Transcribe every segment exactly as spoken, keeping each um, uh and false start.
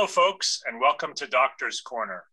Hello, folks, and welcome to Doctor's Corner.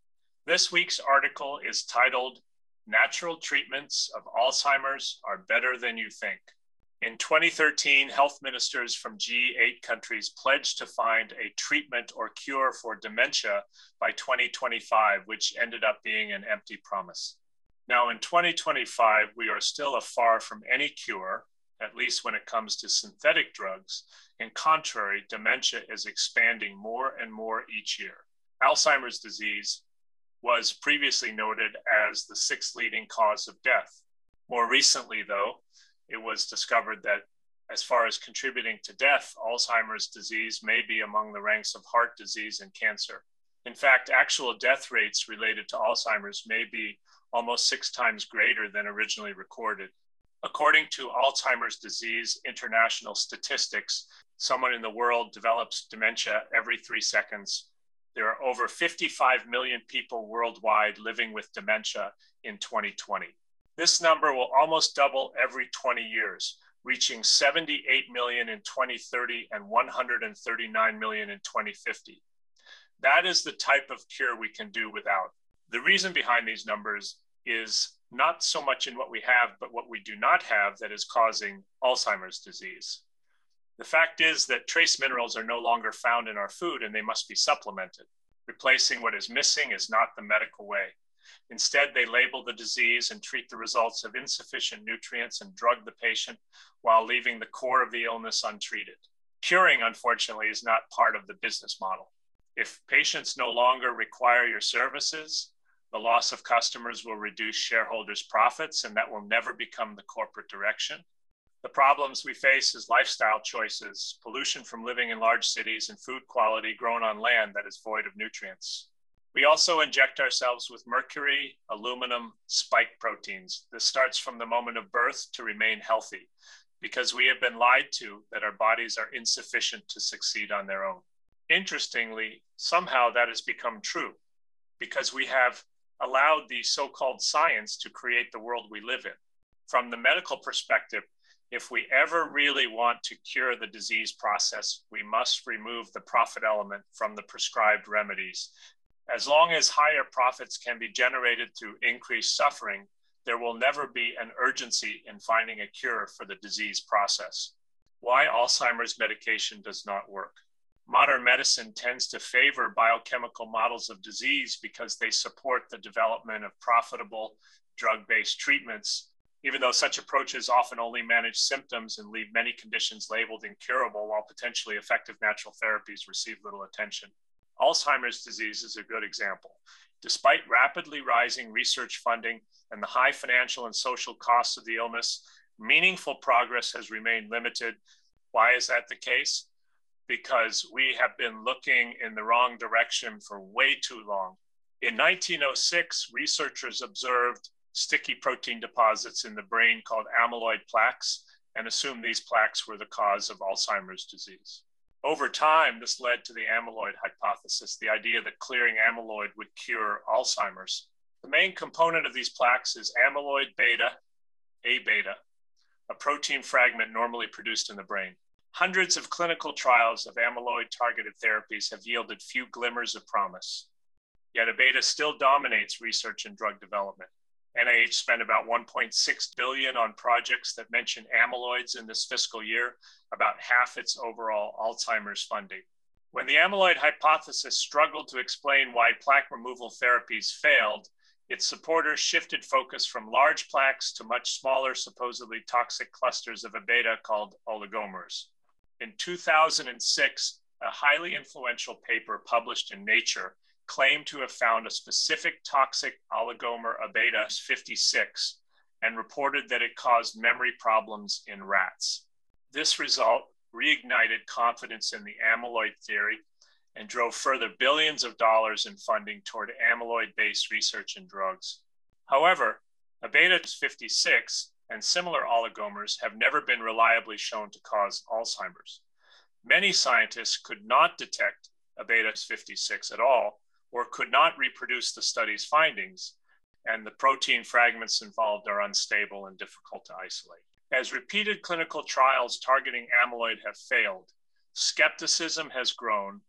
This week's article is titled, Natural Treatments of Alzheimer's Are Better Than You Think. In twenty thirteen, health ministers from G eight countries pledged to find a treatment or cure for dementia by twenty twenty-five, which ended up being an empty promise. Now, in twenty twenty-five, we are still far from any cure, at least when it comes to synthetic drugs. In contrary, dementia is expanding more and more each year. Alzheimer's disease was previously noted as the sixth leading cause of death. More recently, though, it was discovered that as far as contributing to death, Alzheimer's disease may be among the ranks of heart disease and cancer. In fact, actual death rates related to Alzheimer's may be almost six times greater than originally recorded. According to Alzheimer's Disease International Statistics, someone in the world develops dementia every three seconds. There are over fifty-five million people worldwide living with dementia in twenty twenty. This number will almost double every twenty years, reaching seventy-eight million in twenty thirty and one hundred thirty-nine million in twenty fifty. That is the type of cure we can do without. The reason behind these numbers is not so much in what we have, but what we do not have that is causing Alzheimer's disease. The fact is that trace minerals are no longer found in our food and they must be supplemented. Replacing what is missing is not the medical way. Instead, they label the disease and treat the results of insufficient nutrients and drug the patient while leaving the core of the illness untreated. Curing, unfortunately, is not part of the business model. If patients no longer require your services, the loss of customers will reduce shareholders' profits, and that will never become the corporate direction. The problems we face is lifestyle choices, pollution from living in large cities, and food quality grown on land that is void of nutrients. We also inject ourselves with mercury, aluminum, spike proteins. This starts from the moment of birth to remain healthy, because we have been lied to that our bodies are insufficient to succeed on their own. Interestingly, somehow that has become true, because we have allowed the so-called science to create the world we live in. From the medical perspective, if we ever really want to cure the disease process, we must remove the profit element from the prescribed remedies. As long as higher profits can be generated through increased suffering, there will never be an urgency in finding a cure for the disease process. Why Alzheimer's medication does not work. Modern medicine tends to favor biochemical models of disease because they support the development of profitable drug-based treatments, even though such approaches often only manage symptoms and leave many conditions labeled incurable while potentially effective natural therapies receive little attention. Alzheimer's disease is a good example. Despite rapidly rising research funding and the high financial and social costs of the illness, meaningful progress has remained limited. Why is that the case? Because we have been looking in the wrong direction for way too long. In nineteen oh six, researchers observed sticky protein deposits in the brain called amyloid plaques and assumed these plaques were the cause of Alzheimer's disease. Over time, this led to the amyloid hypothesis, the idea that clearing amyloid would cure Alzheimer's. The main component of these plaques is amyloid beta, A beta, a protein fragment normally produced in the brain. Hundreds of clinical trials of amyloid-targeted therapies have yielded few glimmers of promise. Yet A beta still dominates research and drug development. N I H spent about one point six billion dollars on projects that mention amyloids in this fiscal year, about half its overall Alzheimer's funding. When the amyloid hypothesis struggled to explain why plaque removal therapies failed, its supporters shifted focus from large plaques to much smaller, supposedly toxic clusters of A beta called oligomers. In two thousand six, a highly influential paper published in Nature claimed to have found a specific toxic oligomer A beta fifty-six and reported that it caused memory problems in rats. This result reignited confidence in the amyloid theory and drove further billions of dollars in funding toward amyloid-based research in drugs. However, A beta fifty-six and similar oligomers have never been reliably shown to cause Alzheimer's. Many scientists could not detect A beta fifty-six at all, or could not reproduce the study's findings, and the protein fragments involved are unstable and difficult to isolate. As repeated clinical trials targeting amyloid have failed, skepticism has grown,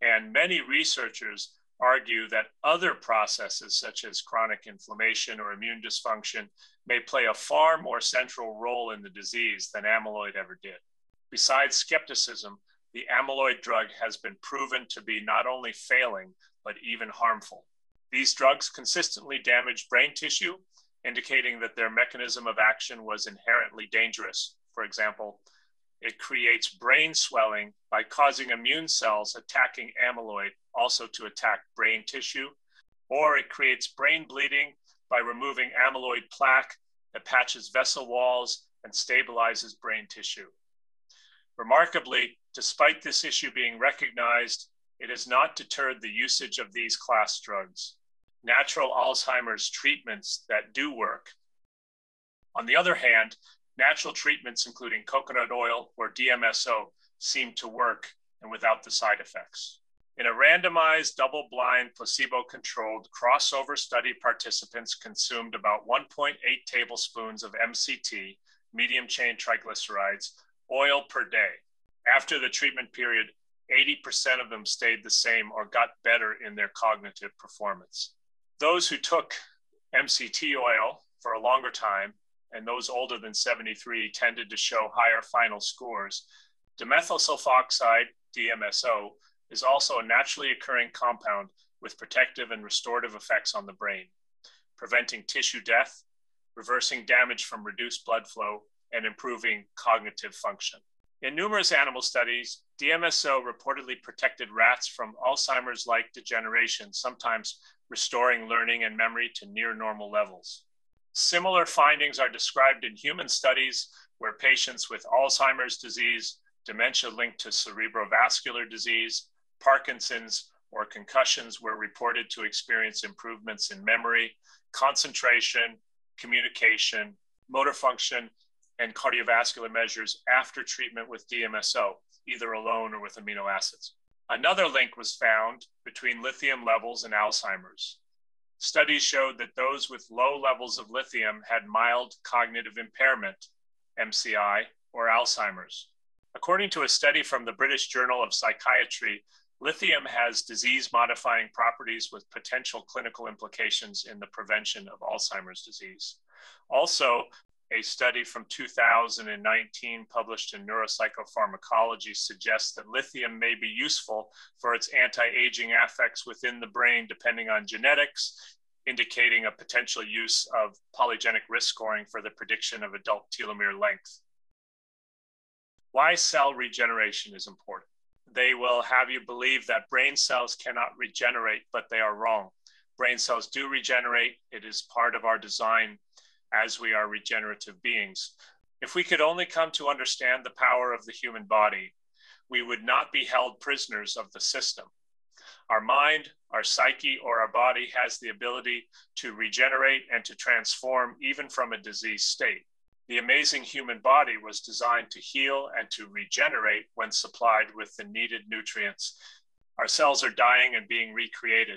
And many researchers argue that other processes such as chronic inflammation or immune dysfunction may play a far more central role in the disease than amyloid ever did. Besides skepticism, the amyloid drug has been proven to be not only failing, but even harmful. These drugs consistently damage brain tissue, indicating that their mechanism of action was inherently dangerous. For example, it creates brain swelling by causing immune cells attacking amyloid also to attack brain tissue, or it creates brain bleeding by removing amyloid plaque that patches vessel walls and stabilizes brain tissue. Remarkably, despite this issue being recognized, it has not deterred the usage of these class drugs, natural Alzheimer's treatments that do work. On the other hand, natural treatments, including coconut oil or D M S O, seem to work and without the side effects. In a randomized, double-blind, placebo-controlled crossover study, participants consumed about one point eight tablespoons of M C T, medium-chain triglycerides, oil per day. After the treatment period, eighty percent of them stayed the same or got better in their cognitive performance. Those who took M C T oil for a longer time, and those older than seventy-three, tended to show higher final scores. Dimethyl sulfoxide, D M S O, is also a naturally occurring compound with protective and restorative effects on the brain, preventing tissue death, reversing damage from reduced blood flow, and improving cognitive function. In numerous animal studies, D M S O reportedly protected rats from Alzheimer's-like degeneration, sometimes restoring learning and memory to near normal levels. Similar findings are described in human studies where patients with Alzheimer's disease, dementia linked to cerebrovascular disease, Parkinson's, or concussions were reported to experience improvements in memory, concentration, communication, motor function, and cardiovascular measures after treatment with D M S O, either alone or with amino acids. Another link was found between lithium levels and Alzheimer's. Studies showed that those with low levels of lithium had mild cognitive impairment, M C I, or Alzheimer's. According to a study from the British Journal of Psychiatry, lithium has disease-modifying properties with potential clinical implications in the prevention of Alzheimer's disease. Also, a study from two thousand nineteen published in Neuropsychopharmacology suggests that lithium may be useful for its anti-aging effects within the brain depending on genetics, indicating a potential use of polygenic risk scoring for the prediction of adult telomere length. Why cell regeneration is important. They will have you believe that brain cells cannot regenerate, but they are wrong. Brain cells do regenerate. It is part of our design as we are regenerative beings. If we could only come to understand the power of the human body, we would not be held prisoners of the system. Our mind, our psyche, or our body has the ability to regenerate and to transform even from a diseased state. The amazing human body was designed to heal and to regenerate when supplied with the needed nutrients. Our cells are dying and being recreated.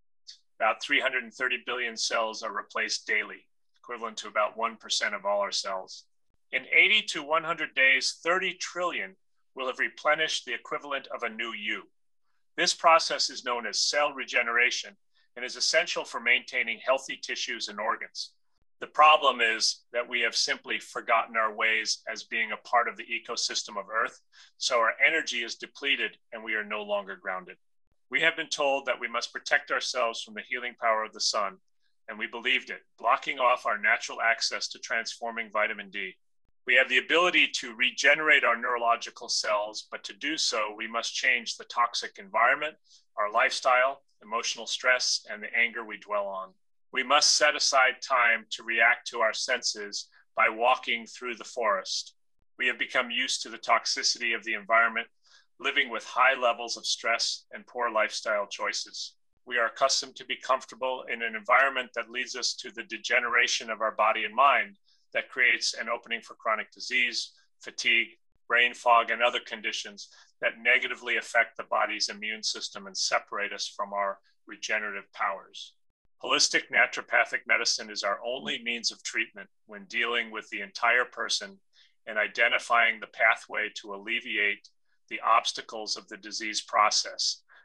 About three hundred thirty billion cells are replaced daily, equivalent to about one percent of all our cells. In eighty to one hundred days, thirty trillion will have replenished the equivalent of a new you. This process is known as cell regeneration and is essential for maintaining healthy tissues and organs. The problem is that we have simply forgotten our ways as being a part of the ecosystem of Earth, so our energy is depleted and we are no longer grounded. We have been told that we must protect ourselves from the healing power of the sun, and we believed it, blocking off our natural access to transforming vitamin D. We have the ability to regenerate our neurological cells, but to do so, we must change the toxic environment, our lifestyle, emotional stress, and the anger we dwell on. We must set aside time to react to our senses by walking through the forest. We have become used to the toxicity of the environment, living with high levels of stress and poor lifestyle choices. We are accustomed to be comfortable in an environment that leads us to the degeneration of our body and mind that creates an opening for chronic disease, fatigue, brain fog, and other conditions that negatively affect the body's immune system and separate us from our regenerative powers. Holistic naturopathic medicine is our only means of treatment when dealing with the entire person and identifying the pathway to alleviate the obstacles of the disease process,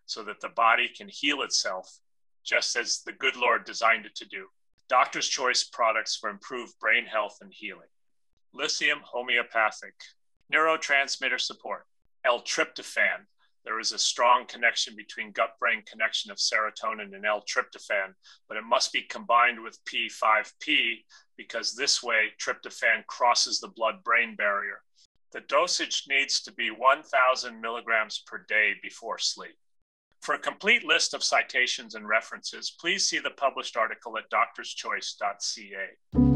so that the body can heal itself, just as the good Lord designed it to do. Doctor's Choice products for improved brain health and healing. Lithium homeopathic. Neurotransmitter support. L-tryptophan. There is a strong connection between gut-brain connection of serotonin and L-tryptophan, but it must be combined with P five P because this way tryptophan crosses the blood-brain barrier. The dosage needs to be one thousand milligrams per day before sleep. For a complete list of citations and references, please see the published article at doctors choice dot c a.